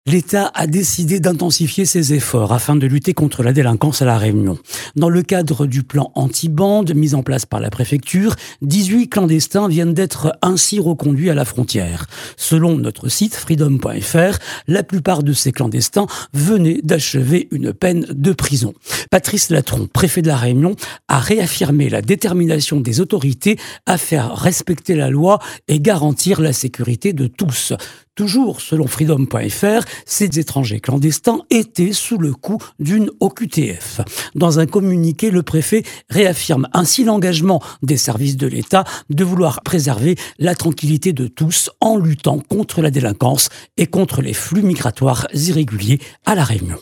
L'État a décidé d'intensifier ses efforts afin de lutter contre la délinquance à La Réunion. Dans le cadre du plan anti-bande mis en place par la préfecture, 18 clandestins viennent d'être ainsi reconduits à la frontière. Selon notre site freedom.fr, la plupart de ces clandestins venaient d'achever une peine de prison. Patrice Latron, préfet de La Réunion, a réaffirmé la détermination des autorités à faire respecter la loi et garantir la sécurité de tous. Toujours selon freedom.fr, ces étrangers clandestins étaient sous le coup d'une OQTF. Dans un communiqué, le préfet réaffirme ainsi l'engagement des services de l'État de vouloir préserver la tranquillité de tous en luttant contre la délinquance et contre les flux migratoires irréguliers à La Réunion.